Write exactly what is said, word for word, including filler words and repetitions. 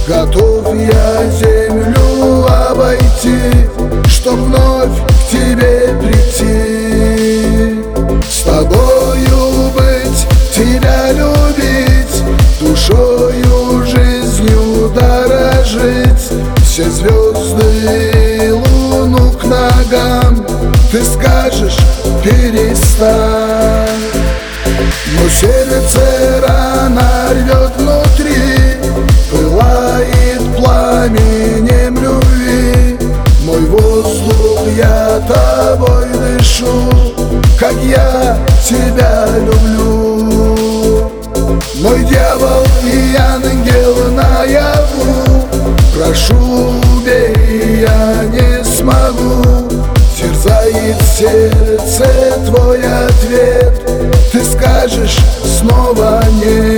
Готов я землю обойти, чтоб вновь к тебе прийти. С тобою быть, тебя любить, душою, жизнью дорожить. Все звезды и луну к ногам ты скажешь перестань. Но сердце рано рвет внутри, пылает пламенем любви. Мой воздух, я тобой дышу, как я тебя люблю. Мой дьявол и ангел наяву, прошу, убей, я не смогу. Терзает сердце твой ответ, ты скажешь снова нет.